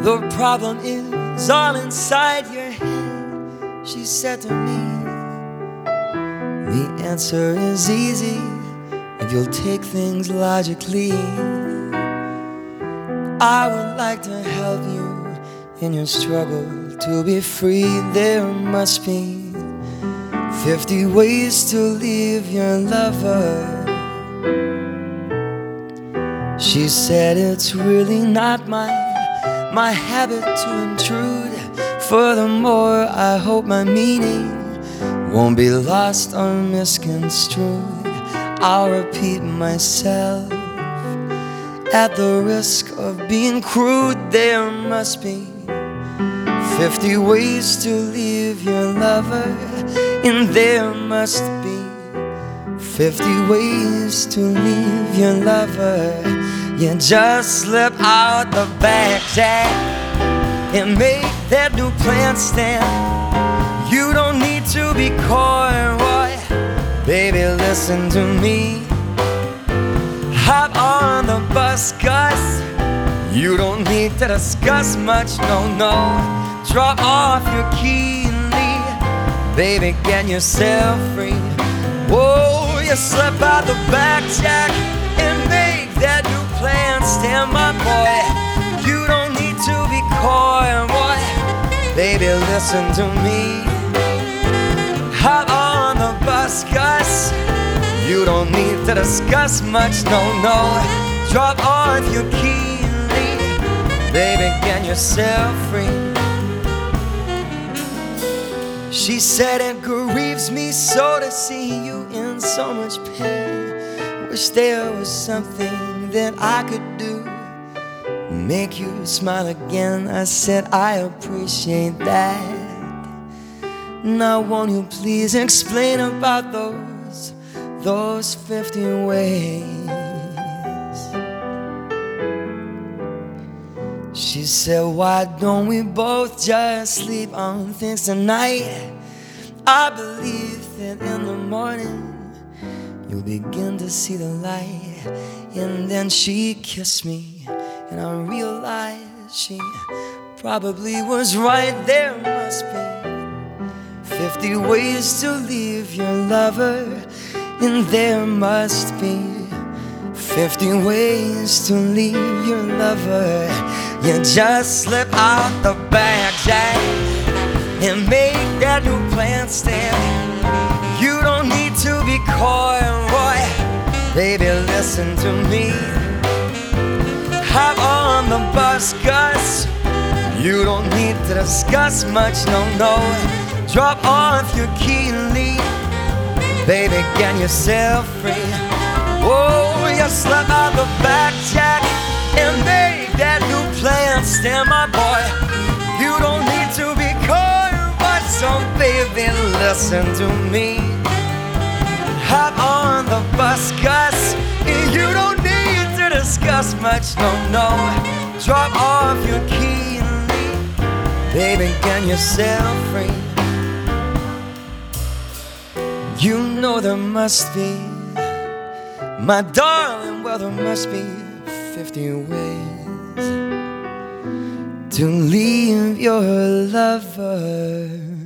The problem is all inside your head, she said to me. The answer is easy if you'll take things logically. I would like to help you in your struggle to be free. There must be 50 ways to leave your lover. She said it's really not my habit to intrude. Furthermore, I hope my meaning won't be lost or misconstrued. I'll repeat myself at the risk of being crude. There must be 50 ways to leave your lover, and there must be 50 ways to leave your lover. You just slip out the back, Jack, and make that new plan stand. You don't need to be coy, Roy. Baby, listen to me. Hop on the bus, Gus. You don't need to discuss much, no. Drop off your key and leave. Baby, get yourself free. Whoa, you slip out the back, Jack, and make that new plan stand, my boy. You don't need to be coy, Roy. Baby, listen to me. Hop on the bus, Gus. You don't need to discuss much, no. Drop off your key and leave. Baby, get yourself free. She said it grieves me so to see you in so much pain. Wish there was something that I could do to make you smile again. I said I appreciate that. Now won't you please explain about those 50 ways? She said, why don't we both just sleep on things tonight? I believe that in the morning you'll begin to see the light. And then she kissed me, and I realized she probably was right. There must be 50 ways to leave your lover, and there must be 50 ways to leave your lover. You just slip out the back, Jack, and make that new plan stand. You don't need to be coy, Roy. Baby, listen to me. Hop on the bus, Gus. You don't need to discuss much, no. Drop off your key and leave. Baby, get yourself free. Oh, you slip out the back, Jack, and make that new plan stand, my boy. You don't need to be coy, but so baby, listen to me. Hop on the bus, Gus. You don't need to discuss much, no. Drop off your key and leave. Baby, get yourself free. You know there must be, my darling, well there must be 50 ways to leave your lover.